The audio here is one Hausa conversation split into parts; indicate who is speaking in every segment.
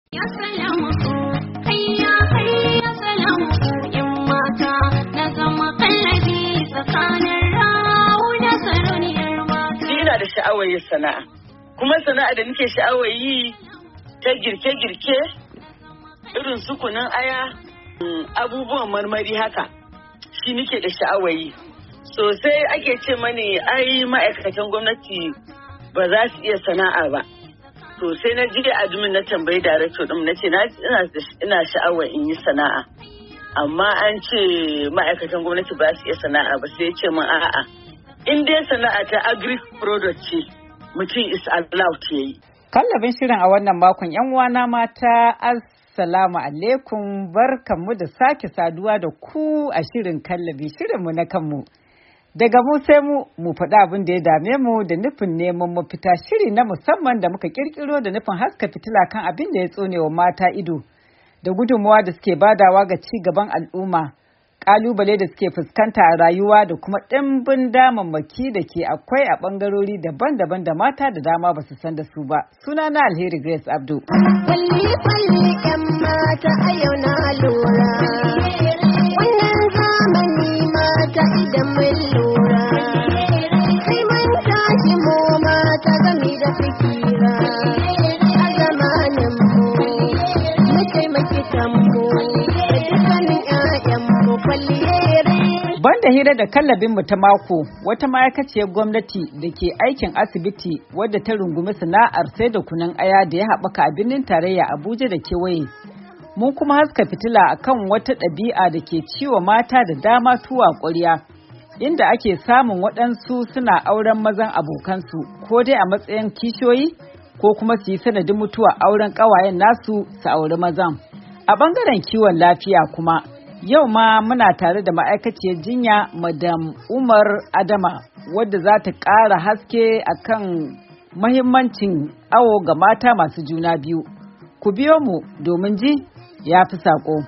Speaker 1: Ya salamu hayya hayya salamu yan mata na zama kallabi tsakanin rawu da sarauniyar mata.
Speaker 2: Ina da sha'awar yin sana'a, kuma sana'a da nake sha'awar yi ta girke-girke irin su kunun aya, abubuwan marmari haka shi nake da sha'awar yi. Sosai ake ce mani ai ma'aikatan gwamnati ba za su iya sana'a ba. To sai na ji admin na tambayi director din na ce ina sha'awar in yi sana'a, amma an ce ma'aikatan gwamnati ba su iya sana'a ba. Sai ya ce min a'a, in dai sana'a ta agri product ce mutum is allowed ya yi.
Speaker 3: Kallabin shirin a wannan makon yan uwana mata, assalamu alaikum, barkanmu da sake saduwa da ku a shirin kallabi, shirinmu na kanmu. Daga mu sai mu faɗa abin da ya dame mu da nufin neman mafita, shiri na musamman da muka kirkiro da nufin haska fitila kan abin da ya tsonewa mata ido da gudunmawa da suke badawa ga ci gaban al'umma, ƙalubale da suke fuskanta a rayuwa da kuma ɗimbin damammaki da ke akwai a ɓangarori daban-daban da mata da dama ba su san da su ba. Sunana Alheri Grace Abdu.
Speaker 1: Kwalli-kwalli 'yan mata a yau na lura, wannan zamani mata idan mun lura, sai mun tashi mu mata game da fikira, a zamanin mu taimaki kanmu da dukkanin 'ya'yanmu kwalliyere.
Speaker 3: Banda hira da kallabin mu ta mako, wata ma'aikaciyar gwamnati da ke aikin asibiti wadda ta rungumi sana'ar sai da kunun aya da ya haɓaka a birnin tarayya Abuja da kewaye. Mun kuma haska fitila akan wata ɗabi'a da ke ciwa mata da dama tuwa ƙwarya, inda ake samun waɗansu suna auren mazan abokansu ko dai a matsayin kishiyoyi ko kuma su yi sanadin mutuwa auren ƙawayen nasu su auri mazan. A ɓangaren kiwon lafiya kuma, yau ma muna tare da ma'aikaciyar jinya Madam Umar Adama wadda za ta ƙara haske akan mahimmancin awo ga mata masu juna biyu. Ku biyo mu domin ji ya fi saƙo.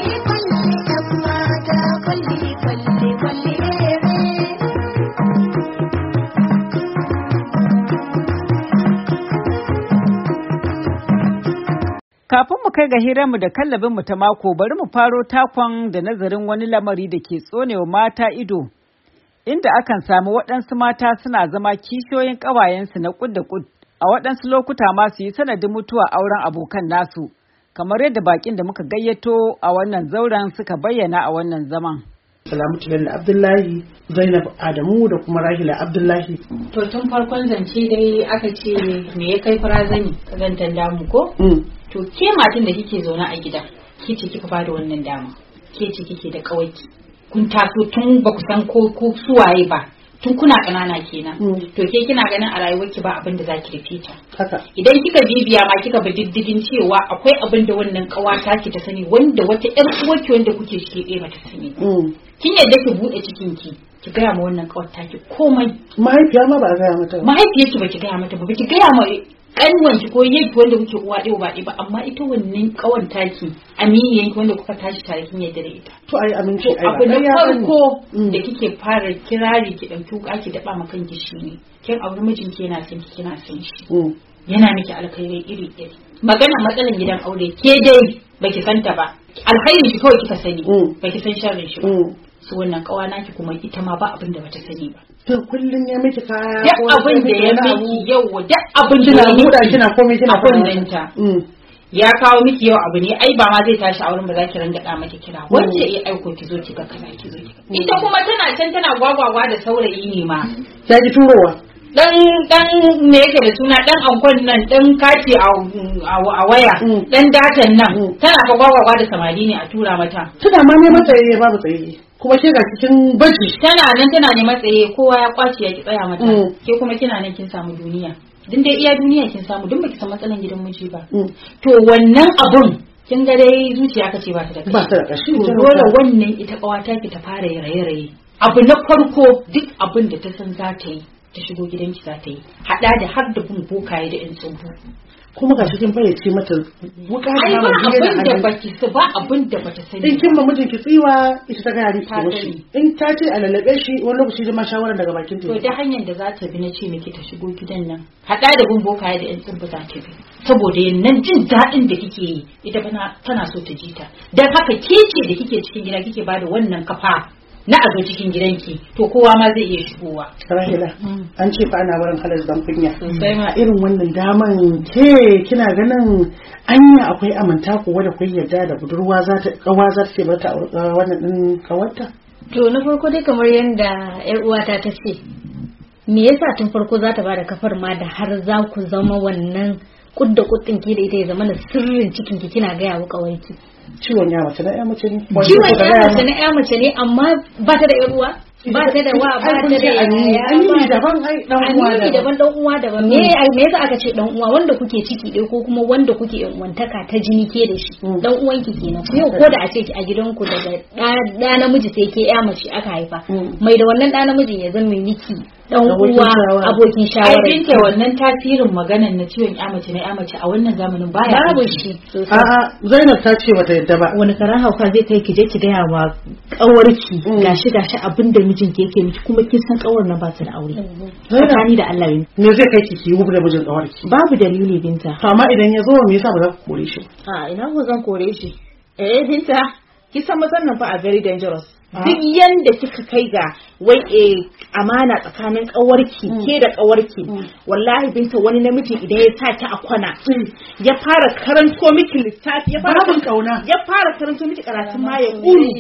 Speaker 3: Kafin mu kai ga hiranmu da kallabinmu ta mako, bari mu faro takon da nazarin wani lamari da ke tsonewa mata ido, inda akan samu waɗansu mata suna zama kishiyoyin ƙawayensu na ƙud da ƙud, a waɗansu lokuta ma su yi sanadin mutuwa auren abokan nasu, kamar yadda bakin da muka gayyato a wannan zauren suka bayyana a wannan zaman.
Speaker 4: Salamatu Bello Abdullahi, Zainab Adamu da kuma Rahila Abdullahi.
Speaker 5: To tun farkon zance dai aka ce me ya kai fara zani kazantar damu ko? To ke matan da kike zaune a gida, ke ce kika bada wannan dama, ke ce kike da kawaiki. Kun taso tun ba ku san ko suwaye ba, tun kuna ƙanana kenan. To ke kina ganin a rayuwarki ba abin da zaki rufe ta. Idan kika bibiya ma kika bi diddigin cewa akwai abin da wannan ƙawata ki ta sani wanda wata ƴar uwarki wanda kuke shike ɗaya bata sani. Kin yadda ki buɗe cikin ki gaya ma wannan ƙawata ki komai.
Speaker 4: Mahaifiya ma ba a gaya mata ba.
Speaker 5: Mahaifiyarki ba ki gaya mata ba, ki gaya ma ƙanwanki ko yanki wanda kuke uwa ɗaya ba ɗaya ba, amma ita wannan ƙawan taki aminiyanki wanda kuka tashi tare kin yadda da ita.
Speaker 4: To ai aminci ai
Speaker 5: abu na farko da kike fara kirari ki ɗauki wuƙa ki daɓa ma kanki shine kin auri mijinki yana son ki kina son shi. Yana miki alkhairai iri-iri. Magana matsalan gidan aure ke dai baki santa ba. Alkhairin shi kawai kika sani. Baki san sharrin shi ba. Su wannan kawana ki kuma ita ma ba abin da bata sani ba.
Speaker 4: To kullun ya miki kaya
Speaker 5: ko abin da ya miki yau duk abin da
Speaker 4: ya miki kina komai kina
Speaker 5: kullunta. Ya kawo miki yau abu ne ai ba ma zai tashi a wurin ba za ki ranga da maki kira. Wacce ya aiko ki zo ki ga kana ki zo ki. Ita kuma tana can tana gwagwagwa da saurayi ne ma.
Speaker 4: Ya ji turowa.
Speaker 5: Dan me yake da suna dan ankon nan dan kati a waya dan datan nan tana fa gwagwagwa da samari ne a tura mata.
Speaker 4: Tana ma neman tsaye babu tsaye. Kuma ke ga cikin baji.
Speaker 5: Tana nan tana neman tsaye kowa ya kwace ya ki tsaya mata. Ke kuma kina nan kin samu duniya. Din dai iya duniya kin samu dun baki san matsalan gidan miji ba. To wannan abun kin ga dai zuciya kace ba ta da kashi.
Speaker 4: Ba ta da kashi.
Speaker 5: Dole wannan ita kawata ki ta fara raye-raye. Abu na farko duk abin da ta san za ta yi ta shigo gidanki za ta yi. Hada da har da bin bokaye da in tsubu.
Speaker 4: kuma ga cikin fayyace mata wuka
Speaker 5: ai
Speaker 4: da
Speaker 5: ba
Speaker 4: nama
Speaker 5: abin da baki su ba abin da bata sani
Speaker 4: in kin ba mijinki tsiwa ita ta gaya
Speaker 5: Ta
Speaker 4: miki shi in ta ce a lalabe shi wani lokaci da ma shawara daga bakin ta
Speaker 5: to da hanyar da za ta bi na ce miki ta shigo gidan nan hada da bin bokaye da yan tsibbi za ta bi saboda yannan jin daɗin da kike yi ita tana so ta ji ta dan haka ke ce da kike cikin gida kike bada wannan kafa na a zo cikin gidanki to kowa ma zai iya shigowa.
Speaker 4: Rahila an ce fa ana barin halar dan kunya
Speaker 5: Sosai ma.
Speaker 4: irin wannan daman ke kina ganin anya akwai amanta ko wanda kun yarda da budurwa za ta ce mata wannan din kawarta.
Speaker 1: To na farko dai kamar yadda yar uwata ta ce me yasa tun farko za ta bada kafar ma da har za ku zama wannan kudda kuddin ki da ita ya zama da sirrin cikin ki kina gaya wa kawarki.
Speaker 4: Ciwon ya mace na ya mace ne.
Speaker 1: Ciwon ya mace ne amma ba ta da yar uwa. Ba ta da wa ba ta da
Speaker 4: amini daban ai dan uwa
Speaker 1: daban dan uwa daban me yasa aka ce dan uwa wanda kuke ciki dai ko kuma wanda kuke yan uwantaka ta jini ke da shi dan uwanki kenan yau ko da a ce ki a gidanku daga da namiji sai ke ya mace aka haifa mai da wannan da namijin ya zama miki dan uwa abokin shawara
Speaker 5: ai dinke wannan tasirin maganan na ciwon ya mace a wannan zamanin baya
Speaker 1: babu shi
Speaker 4: a'a Zainab ta ce bata yadda ba
Speaker 5: wani karan hauka zai kai ki je ki gaya wa kawarki gashi abinda mijin ke yake miki kuma kin san kawar nan ba ta da aure tsakani da Allah ne
Speaker 4: me zai kai ki ki yi da mijin kawarki
Speaker 5: babu dalili binta
Speaker 4: amma idan ya zo me yasa ba za ku kore shi
Speaker 5: a ina ko zan kore shi binta ki san mazan nan fa a very dangerous duk yanda kika kai ga wai amana tsakanin kawarki ke da kawarki wallahi binta wani namiji idan ya sa ki a kwana ya fara karanto miki littafi ya fara karanto miki karatun ma ya kuru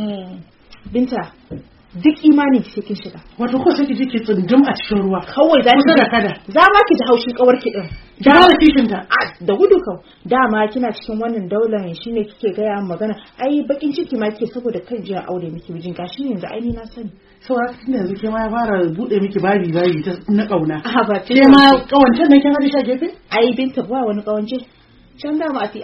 Speaker 5: binta duk imanin ki sai kin shiga
Speaker 4: wato ko sai ki ji ki tsundum a cikin ruwa
Speaker 5: kawai za ki
Speaker 4: da kada
Speaker 5: za ma ki ji haushin kawarki din
Speaker 4: da ba kishin ta
Speaker 5: da gudu kau dama kina cikin wannan daular shine kike gaya magana ai bakin ciki ma kike saboda kan jiya aure miki mijin gashi yanzu ai ni na sani
Speaker 4: saboda tun yanzu ke ma ya fara bude miki babi na kauna
Speaker 5: a ba
Speaker 4: ke ma kawancan nan kin hadi shi a gefe
Speaker 5: ai binta ba wani kawance can dama a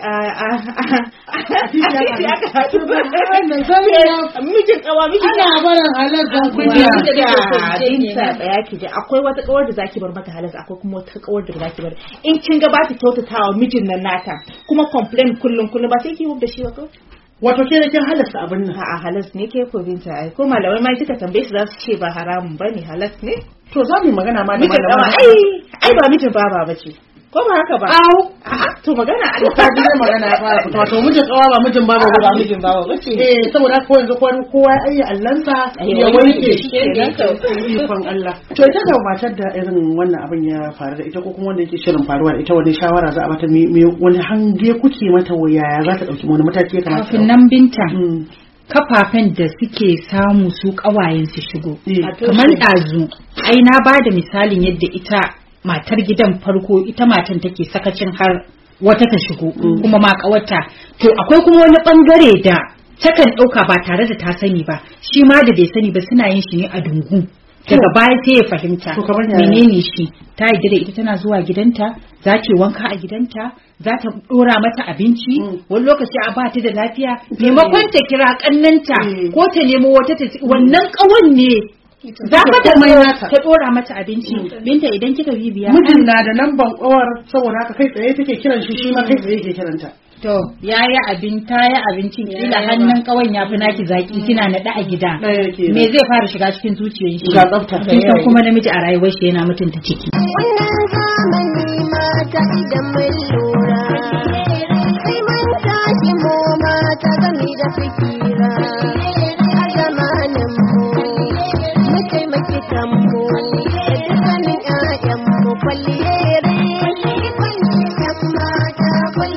Speaker 5: mijin kawa
Speaker 4: ana barin halar dan kunya
Speaker 5: binta tsaya ki je akwai wata kawar da zaki bar mata halas akwai kuma wata kawar da zaki bar in kin ga ba ta kyautatawa mijin nan nata kuma complain kullum ba sai ki da shi ba kawai
Speaker 4: wato ke da kin halasta abin nan
Speaker 5: a halas ne ke ko binta ai ko malamai ma kika tambaye su za su ce ba haramun bane halas ne
Speaker 4: to za mu magana ma da
Speaker 5: malama ai ba mijin baba bace ko ba haka ba to magana
Speaker 4: Allah ta ji magana ya fara fitowa to mijin kawa ba mijin baba ba mijin baba bace saboda ko yanzu kowa ai Allahnsa ya wanke shi kenan ikon Allah to ita ga matar da irin wannan abin ya faru da ita ko kuma wanda yake shirin faruwa da ita wani shawara za a bata wani hange kuke mata yaya za ta dauki wani mataki ya kamata
Speaker 6: kafin nan binta kafafen da suke samu su kawayen su shigo kamar ɗazu ai na bada misalin yadda ita matar gidan farko ita matan take sakacin har wata ta shigo kuma ma kawarta to akwai kuma wani bangare da takan dauka ba tare da ta sani ba shi ma da bai sani ba suna yin shi ne a dungu daga baya sai ya fahimta menene shi ta yi da ita tana zuwa gidanta za ta wanka a gidanta za ta dora mata abinci wani lokaci a ba ta da lafiya maimakon ta kira kannanta ko ta nemo wata wannan kawan ne za ka ta mai ta dora mata abinci binta idan kika bibiya
Speaker 4: mijin na da lamban kawar saboda haka kai tsaye take kiran shi ma kai tsaye yake kiranta
Speaker 6: to yayi abincin kila hannun kawan ya fi naki zaki kina naɗa a gida me zai fara shiga cikin zuciyar shi
Speaker 4: ga tsafta
Speaker 6: kin kuma namiji a rayuwar shi yana mutunta ciki
Speaker 7: wannan zamani mata idan mun lura sai mun tashi mu mata gami da fikira a zamanin mu taimaki kanmu da dukkanin ƴaƴanmu kwalliyere kwalliyar mata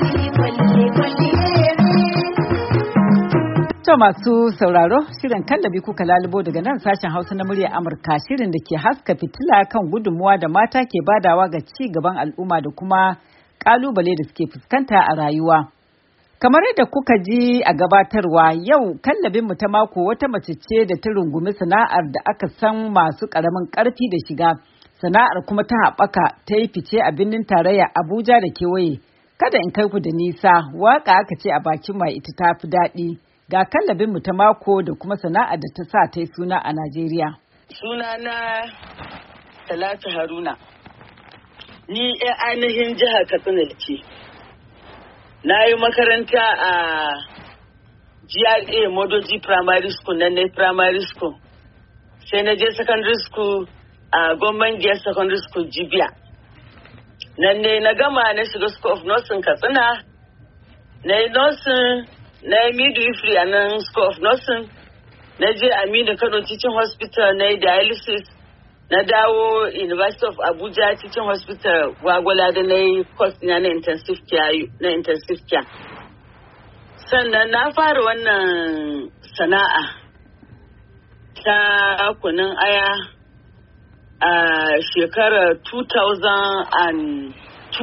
Speaker 3: To masu sauraro shirin kallabi kuka lalubo daga nan sashen Hausa na muryar Amurka shirin da ke haska fitila kan gudunmuwa da mata ke badawa ga ci gaban al'umma da kuma kalubale da suke fuskanta a rayuwa. Kamar yadda kuka ji a gabatarwa yau kallabinmu ta mako wata mace ce da ta rungumi sana'ar da aka san masu ƙaramin ƙarfi da shiga. Sana'ar kuma ta haɓaka ta yi fice a birnin tarayya Abuja da kewaye. Kada in kai ku da nisa, waka aka ce a bakin mai ita ta fi daɗi. Ga kallabinmu ta mako da kuma sana'ar da ta sa ta yi suna a Najeriya.
Speaker 2: Suna na Talatu Haruna. ni ainihin jihar Katsina ce. Na yi makaranta a GRA Modoji Primary School, nan ne Primary School. Sai na je Secondary School a Gomman Girls Secondary School Jibiya. Nan ne na gama na shiga School of Nursing Katsina. Na yi nursing, na yi midwifery a nan School of Nursing. Na je Aminu Kano Teaching Hospital, na yi dialysis. Na dawo University of Abuja Teaching Hospital Gwagwala da na yi course na intensive care. Sannan na fara wannan sana'a ta kunun aya a shekarar 2002.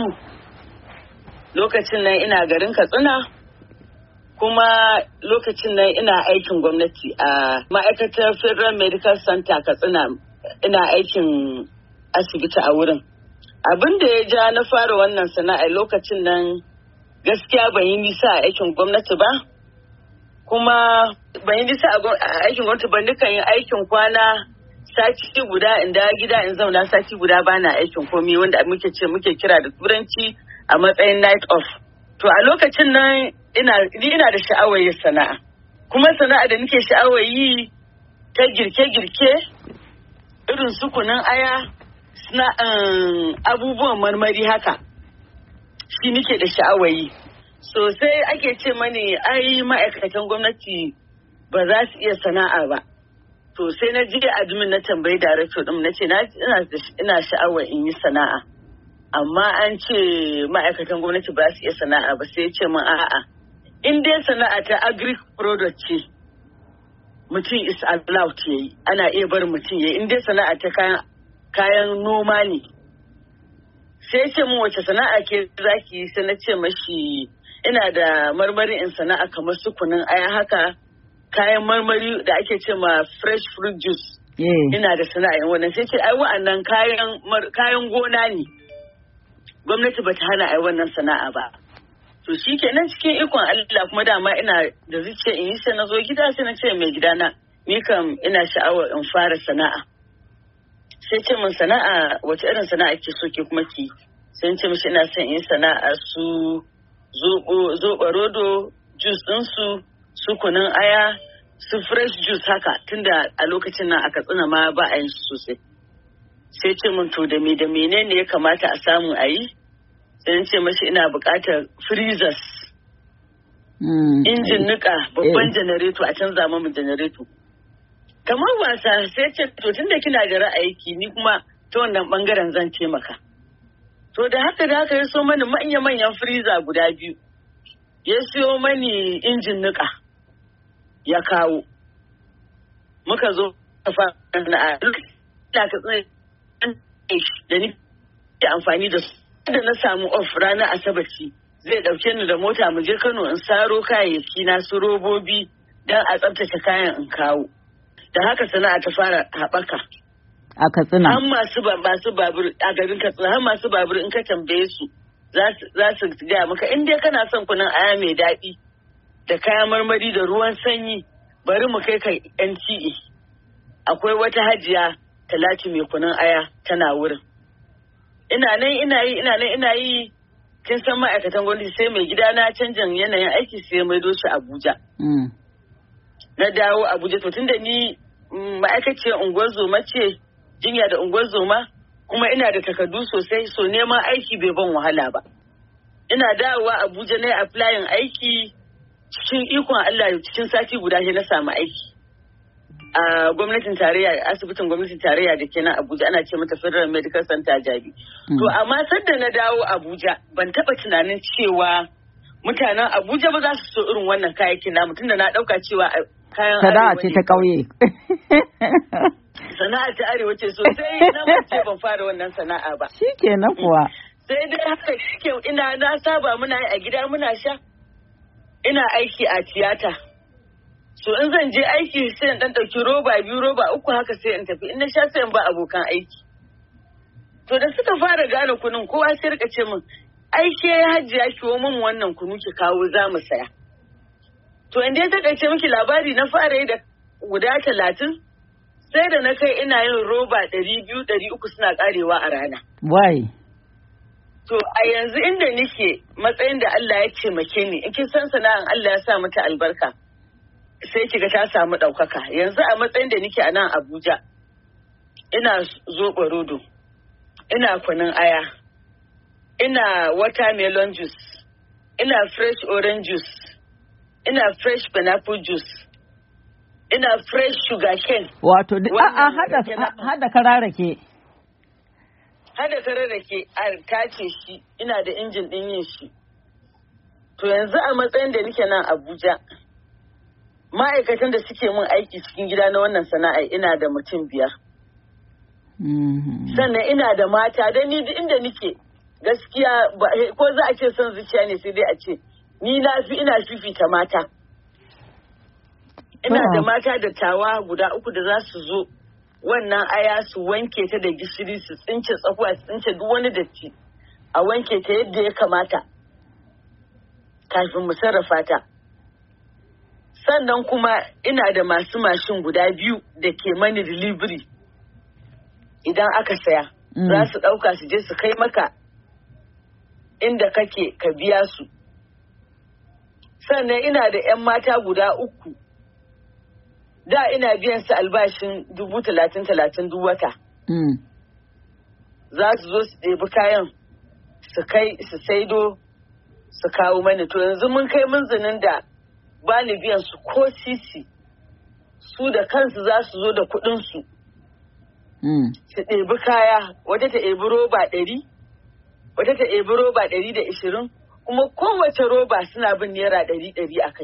Speaker 2: Lokacin nan ina garin Katsina, kuma lokacin nan ina aikin gwamnati a ma'aikatar Federal Medical Center Katsina. Ina aikin asibiti a wurin. Abin da ya ja na fara wannan sana'a lokacin nan gaskiya ban yi nisa a aikin gwamnati ba, kuma ban yi nisa a aikin gwamnati ba. Nukan yi aikin kwana sati guda in da gida in zauna sati guda bana aikin komai, wanda muke kira da turanci a matsayin night off. To a lokacin nan ina da sha'awar yin sana'a, kuma sana'a da nake sha'awar yi ta girke-girke irin su kunun aya, abubuwan marmari haka, shi nake da sha'awar yi. Sosai ake ce mani ai ma'aikatan gwamnati ba za su iya sana'a ba. To sai na je admin na tambayi director din, na ce ina sha'awar in yi sana'a, amma an ce ma'aikatan gwamnati ba su iya sana'a ba. Sai ya ce min a'a, in dai sana'a ta agri product ce mutum is allowed ya yi, ana iya bar mutum ya yi, in dai sana'a ta kayan noma ne. Sai ce mun wace sana'a ke zaki yi? Sai na ce mashi ina da marmari in sana'a kamar su kunun aya haka, kayan marmari da ake ce ma fresh fruit juice. Ina da sana'a yin wannan. Sai ce ai wa'annan kayan gona ne, gwamnati bata hana ai wannan sana'a ba. To shi kenan cikin ikon Allah, kuma dama ina da zuciya in yi, sai na zo gida sai na ce mai gidana ni kam ina sha'awar in fara sana'a. Sai ce min sana'a wace irin sana'a ke so ke kuma ki? Sai ce mishi ina son in yi sana'a su zoɓa rodo, juice ɗinsu, su kunun aya, su fresh juice haka, tunda a lokacin nan aka tsina ma ba a yin shi sosai. Sai ce min to da menene ya kamata a samu a yi? Sai ce mashi ina buƙatar freezers, injin nika, babban janareto, a canza mamu janareto. Kamar wasa sai ce to tunda kina da ra'ayi ni kuma ta wannan bangaren zan taimaka. To da haka ya so mani manya-manyan freezer guda biyu, ya siyo mani injin nika ya kawo. Muka zo ka fara na da ni amfani da su. Da na samu off ranar Asabaci, zai dauke ni da mota mu je Kano in saro kayayyaki na su robobi don a tsaftace kayan in kawo. Da haka sana'a ta fara haɓaka.
Speaker 3: A Katsina.
Speaker 2: Har masu babur a garin Katsina, har masu babur in ka tambaye su za su gaya maka in dai kana son kunun aya mai daɗi da kayan marmari da ruwan sanyi, bari mu kai ka NTA. Akwai wata hajiya Talatu mai kunun aya tana wurin. Ina yi kin san ma'aikatan gwamnati, sai mai gida na canjin yanayin aiki sai ya maido shi Abuja. Na dawo Abuja, to tunda ni ma'aikaciyar unguwar zoma ce, jinya da unguwar zoma, kuma ina da takardu sosai, so neman aiki bai ban wahala ba. Ina dawowa Abuja na yi applying aiki, cikin ikon Allah cikin sati guda sai na samu aiki. A gwamnatin tarayya, asibitin gwamnatin tarayya da ke nan Abuja, ana ce mata Federal Medical Center Jabi. To amma sadda na dawo Abuja ban taba tunanin cewa mutanen Abuja ba za su so irin wannan kayayyakin namu, tunda na dauka cewa kayan
Speaker 3: sana'a ce ta kauye.
Speaker 2: Sana'a ta arewa ce sosai, na mace ban fara wannan sana'a ba.
Speaker 3: Shikenan kuwa.
Speaker 2: Sai dai haka shike na saba muna yi a gida muna sha. Ina aiki a tiyata. So in zan je aiki sai in dan dauki roba 2 roba 3 haka sai in tafi, in na sha sai in ba abokan aiki. To da suka fara gane kunun, kowa sai rika ce min ai ke Hajiya kiwo min wannan kunu ki kawo za mu saya. To inda ta kace miki labari, na fara yi da guda 30, sai da na kai ina yin roba 200-300 suna karewa a rana.
Speaker 3: Why?
Speaker 2: To a yanzu inda nike matsayin da Allah ya taimake ni, in kin san sana'an Allah ya sa mata albarka, sai kiga ta samu ɗaukaka. Yanzu a matsayin da nike a nan Abuja, ina zoɓo rodo, ina kunun aya, ina watermelon juice, ina fresh orange juice, ina fresh pineapple juice, ina fresh sugar cane.
Speaker 3: Wato hada kararrake.
Speaker 2: Hada kararrake a tace shi, ina da injin ɗin yin shi. To yanzu a matsayin da nake nan Abuja, ma'aikatan da suke min aiki cikin gida na wannan sana'a ina da mutum 5. Sannan ina da mata, don ni inda nike gaskiya ko za a ce son zuciya ne sai dai a ce ni ina fifita mata. Ina da mata da tawa guda 3 da za su zo wannan aya su wanke ta da gishiri, su tsince tsakuwa, su tsince duk wani datti, a wanke ta yadda ya kamata kafin mu sarrafa ta. Sannan kuma ina da masu mashin guda 2 da ke mani delivery. Idan aka saya, za su ɗauka su je su kai maka inda kake ka biya su. Sannan ina da 'yan mata guda 3. Da ina biyan su albashin 30,000 duk wata. Za su zo su ɗebi kayan su kai su saido su kawo mani. To yanzu mun kai munzinin da ba ni biyan su ko sisi. Su da kansu za su zo da kuɗinsu. Su ɗebi kaya, wata ta ɗebi roba 100, wata ta ɗebi roba 120, kuma kowace roba suna bin naira 100 a kai.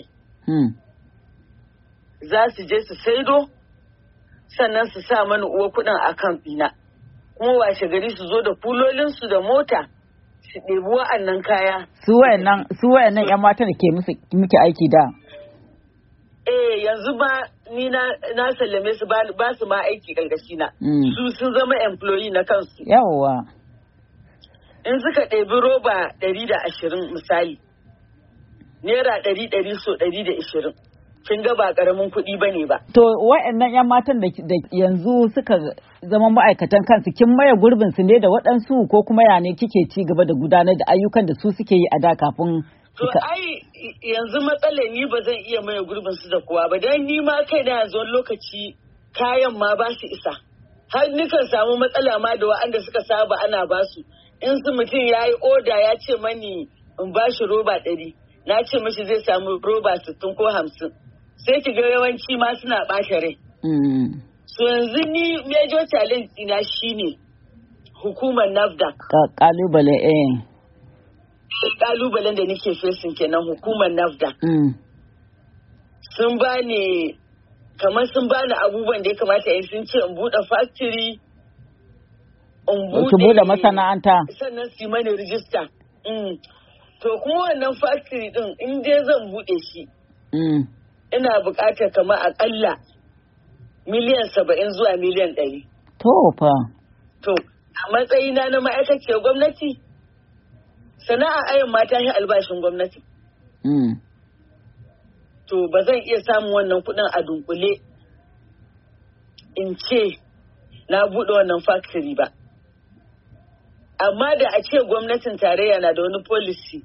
Speaker 2: Za su je su saido, sannan su sa mani uwa kuɗin a kan ɗina. Kuma washe gari su zo da kulolinsu da mota su ɗebi wa'annan kaya. Su
Speaker 3: wayannan 'yan matan da ke muke aiki da.
Speaker 2: Yanzu ba ni na sallame su ba su ma aiki ƙarƙashi na. Su sun zama employee na kansu.
Speaker 3: Yawwa.
Speaker 2: In suka ɗebi roba 120 misali, naira 100 so 120. Kin ga ba ƙaramin kuɗi ba ne ba.
Speaker 3: To wa'annan 'yan matan da yanzu suka zama ma'aikatan kansu, kin maye gurbin su ne da waɗansu ko kuma ya ne kike ci gaba da gudanar da ayyukan da su suke yi a da kafin?
Speaker 2: To ai yanzu matsalar ni ba zan iya maye gurbin su da kowa ba, dan ni ma kai da yanzu wani lokaci kayan ma ba su isa. Har nikan samu matsala ma da wa'anda suka saba ana ba su. In su mutum ya yi oda ya ce mani in ba shi roba 100, na ce mashi zai samu roba 60 ko 50. Sai ki ga yawanci ma suna ɓata rai. So yanzu ni major challenge ɗina shine hukumar NAFDAC.
Speaker 3: Kalubale
Speaker 2: Kalubalen da nake facing kenan hukumar NAFDAC. Sun bani abubuwan da ya kamata in sun ce in buɗe factory, in
Speaker 3: buɗe masana'anta.
Speaker 2: Sannan su yi mani rijista. To kuma wannan factory ɗin in dai zan buɗe shi. Ina buƙatar kamar aƙalla miliyan 70 zuwa miliyan 100.
Speaker 3: To fa.
Speaker 2: To, a matsayina na ma'aikaciyar gwamnati, sana'a ayin mata shi albashin gwamnati. To, ba zan iya samun wannan kuɗin a dunkule in ce na buɗe wannan factory ba. Amma da a ce gwamnatin tarayya na da wani policy,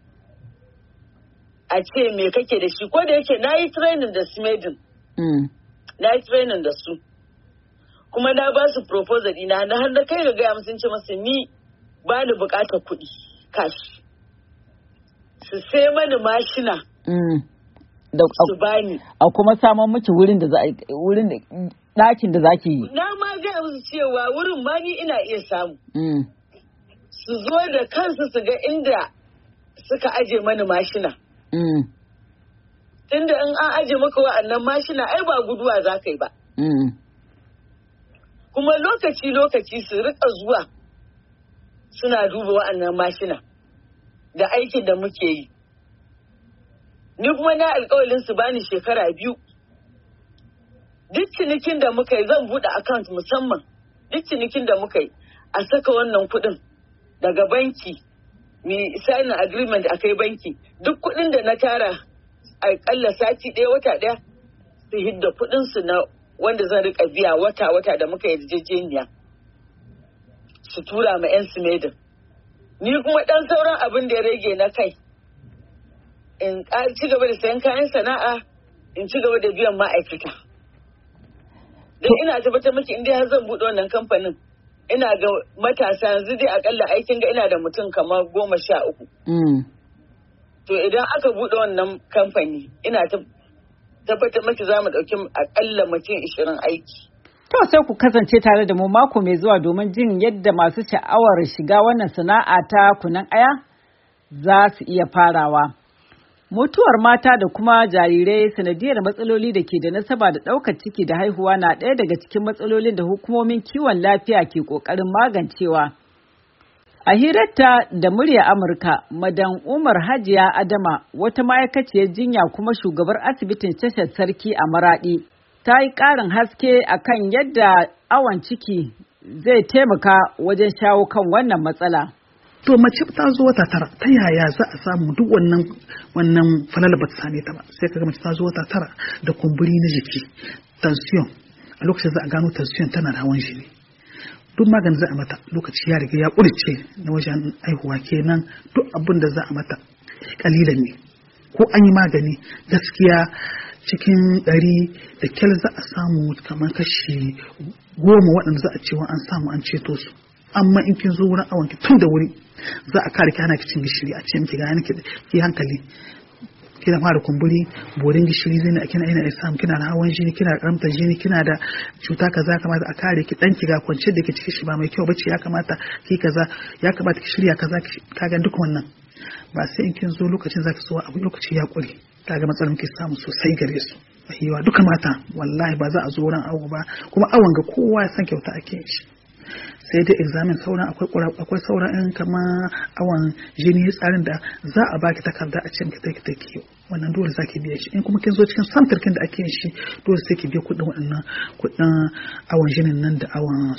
Speaker 2: a ce me kake da shi, ko da yake na yi training da Smedin. Na yi training da su. Kuma na ba su proposal ina na har da kai ga gaya sun ce masu ni ba ni bukatar kuɗi cash. Su sai mani mashina. Su bani.
Speaker 3: A kuma samun miki wurin da ɗakin da zaki yi.
Speaker 2: Na ma gaya musu cewa wurin ma ni ina iya samu. Su zo da kansu su ga inda suka aje mani mashina. Tunda in an aje maka wa'annan mashina ai ba guduwa za ka yi ba. Kuma lokaci su rika zuwa suna duba wa'annan mashina da aikin da muke yi. Ni kuma na alƙawalin su bani shekara 2. Duk cinikin da muka yi zan buɗe account musamman. Duk cinikin da muka yi a saka wannan kuɗin daga banki. Mi sign agreement a kai banki, duk kuɗin da na tara a ƙalla sati 1 wata 1 su hidda kuɗinsu na wanda zan rika biya wata da muka yarjejeniya su tura ma 'yan Smedin. ni kuma ɗan sauran abin da ya rage na kai in ci gaba da sayan kayan sana'a, in ci gaba da biyan ma'aikata. Don ina tabbatar miki in dai har zan buɗe wannan kamfanin, ina ga matasa yanzu dai akalla aikin ga ina da mutum kamar 13. To idan aka buɗe wannan kamfani, ina tabbatar miki za mu ɗauki akalla mutum 20 aiki.
Speaker 3: To sai ku kasance tare da mu mako mai zuwa domin jin yadda masu sha'awar shiga wannan sana'a ta kunun aya za su iya farawa. Mutuwar mata da kuma jarirai sanadiyar matsaloli da ke da nasaba da ɗaukar ciki da haihuwa na ɗaya daga cikin matsalolin da hukumomin kiwon lafiya ke ƙoƙarin magancewa. A hirarta da murya Amurka, Madan Umar Hajiya Adama, wata ma'aikaciyar jinya kuma shugabar asibitin tashar Sarki a Maraɗi, ta yi ƙarin haske akan yadda awon ciki zai taimaka wajen shawo kan wannan matsala.
Speaker 8: To mace ta zo wata tara, ta yaya za a samu duk wannan falala ba ta same ta ba? Sai kaga mace ta zo wata tara da kumburi na jiki, tension. A lokacin za a gano tension tana da hawan jini. Duk maganin za a mata lokaci ya riga ya ƙurice na wajen aihuwa, kenan duk abin da za a mata kalilan ne. Ko an yi magani gaskiya cikin 100 da kyal za a samu kamar kashi 10 waɗanda za a cewa an samu an ceto su. Amma in kin zo wurin awon ki tun da wuri za a kare ki hana ki cin gishiri, a ce miki ga ki hankali, kina fara kumburi, borin gishiri zai na kina ina samu, kina da hawan jini, kina da karamtar jini, kina da cuta kaza, kamata a kare ki, danki ga kwance da ke cikin shi ba mai kyau bace, ya kamata ki kaza, ya kamata ki shirya kaza, kaga duk wannan ba sai in kin zo lokacin zaki so abu lokaci ya kure, kaga matsalar ki samu sosai gare su. Ahiwa duka mata wallahi ba za a zo wurin awo ba, kuma awon ga kowa ya san kyauta ake shi. Sai dai examen sauran akwai sauran yan kama awon jini tsarin da za a baki takarda a cikin kitaki wannan dole zaki biya shi. In kuma kin zo cikin santarkin da ake yin shi dole sai ki biya kuɗin awon jinin nan da awon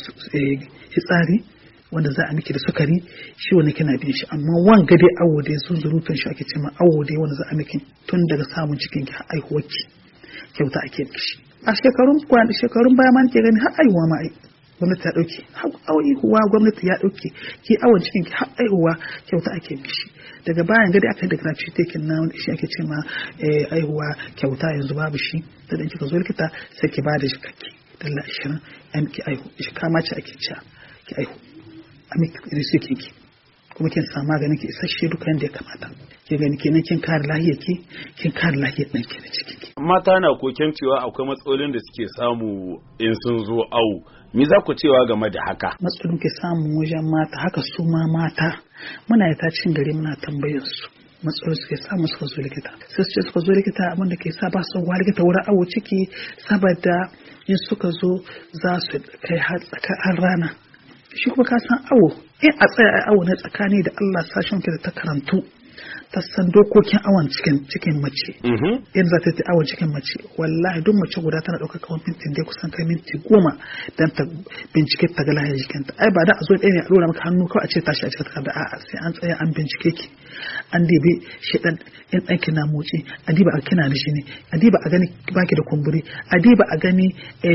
Speaker 8: tsari wanda za a miki da sukari, shi wanda kina biyan shi. Amma wanga dai awo dai zunzurutun shi ake cewa awo dai wanda za a miki tun daga samun cikin ki har aihuwarki kyauta ake miki shi. A shekarun baya ma ke gani har aihuwa ma gwamnati ta dauke, aihuwa gwamnati ya dauke, ki awon cikin ki har aihuwa kyauta ake mishi. Daga bayan gadi aka yi da gratuity kin na shi ake ce ma aihuwa kyauta, yanzu babu shi. Da dan kika zo likita sai ki bada shi kake $20 an ki aihu, shi kama ce ake cewa ki aihu a miki riski ki, kuma kin samu maganin ki isasshe duka yanda ya kamata. Ki gani kenan kin kare lafiyar ki, kin kare lafiyar ɗanki da cikin ki.
Speaker 9: Mata na koken cewa akwai matsalolin da suke samu in sun zo awo. Me za ku cewa game da haka?
Speaker 8: Matsalolin ke samu wajen mata, haka su ma mata muna yi ta cin gari muna tambayar su. Matsalolin suke samu suka zo likita. Sai su ce suka zo likita abin da ke sa ba su wa likita wurin awo ciki, saboda in suka zo za su kai har rana. Shi kuma ka san awo, in a tsaya awo na tsakani da Allah sashen ki da ta karantu. Ta san dokokin awon cikin mace. In za ta yi awon cikin mace, wallahi duk mace guda tana ɗaukar kawon minti dai kusan kai minti 10 don ta bincike ta ga lahiyar jikinta. Ai ba da a zo ɗaya ne a ɗora maka hannu kawai a ce tashi a cikin takarda, a'a sai an tsaya an bincike ki, an dibe shi ɗan in ɗanki na motsi, a diba a kina da shi ne, a diba a gani baki da kumburi, a diba a gani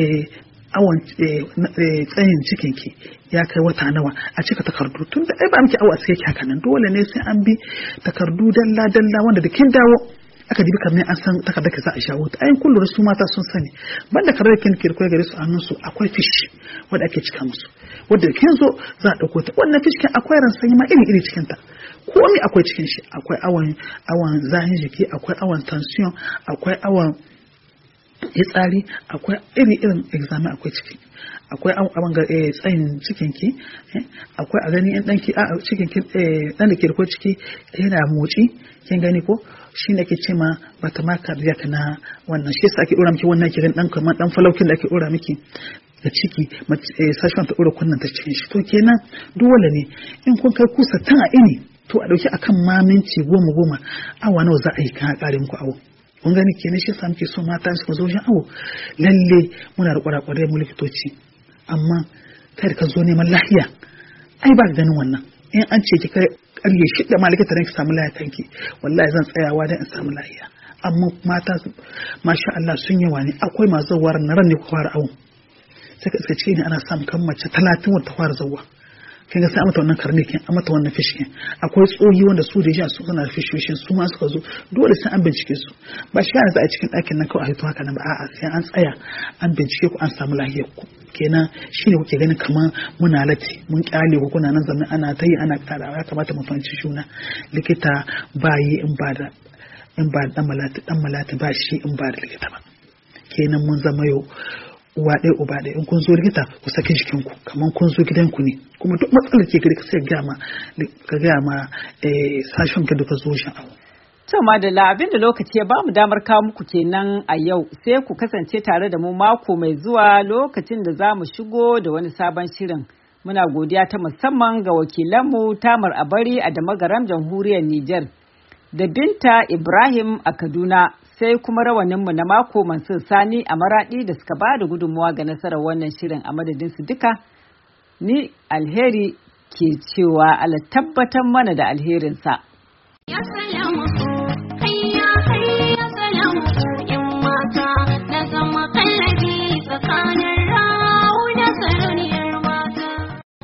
Speaker 8: awon tsayin cikinki ya kai wata nawa, a cika takardu tun da ai ba miki awa sai haka nan, dole ne sai an bi takardu dalla wanda da kin dawo aka dibi kamar an san takardar ka za a shawo ta. Ayin kullu su mata sun sani banda karar kin kirkoi gare su hannun su akwai fish wanda ake cika musu, wanda kin zo za a dauko ta. Wannan fish kin akwai ran sanyi ma iri cikin ta, komai akwai cikin shi. Akwai awon zahin jiki, akwai awon tension, akwai awon tsari, akwai irin examen akwai ciki, akwai abin ga tsayin cikin ki, akwai a gani in danki a cikin ki dan da ke ko ciki yana motsi, kin gani ko shi ne ke ce ma bata ma cardiac na wannan, shi yasa ake dora miki wannan kiran dan kamar dan falaukin da ake dora miki da ciki sashen ta dora kunnan ta cikin shi. To kenan dole ne in kun kai kusa tan a ini to a dauki akan ma minti 10 awa nawa za a yi kan kare muku awo. Kun gani kenan shi yasa muke so mata su zo wajen awo. Lalle muna da kwarakwarai mu likitoci, amma kai ka zo neman lafiya ai ba ganin wannan. In an ce ki kai ƙarye 6 ma likita ne ki samu lafiya kanki, wallahi zan tsayawa dan in samu lafiya. Amma mata masha Allah sun yawa ne, akwai masu zawar na ran ne ku fara awo. Sai ka ce ne ana samun kan mace 30 wanda ta fara zawwa. kin ga sai mata wannan karnikin a mata wannan fishkin akwai tsohi wanda su da su suna da fishoshin su ma suka zo dole sai an bincike su ba shi kana za a cikin ɗakin nan kawai a hito haka nan ba a'a sai an tsaya an bincike ku an samu lahiyar ku kenan shine kuke ganin kamar muna lati mun kyale ku kuna nan zaman ana ta yi ana karawa ya kamata mu fahimci juna likita ba yi in ba dan malati ba shi in ba da likita ba kenan mun zama yau uwa ɗaya uba ɗaya in kun zo likita ku saki jikinku kamar kun zo gidanku ne kuma duk matsalar ke gari ka sai ka gaya ma sashen ka duka zo shan abu.
Speaker 3: To madalla abinda lokaci ya bamu damar kawo muku kenan a yau sai ku kasance tare da mu mako mai zuwa lokacin da za mu shigo da wani sabon shirin. Muna godiya ta musamman ga wakilanmu Tamar Abari a Damagaram Jamhuriyar Nijar da Binta Ibrahim a Kaduna sai kuma rawaninmu na mako Mansur Sani a Maradi da suka ba da gudunmawa ga nasarar wannan shirin a madadin su duka. Ni alheri ke cewa Allah tabbatar mana da alherinsa.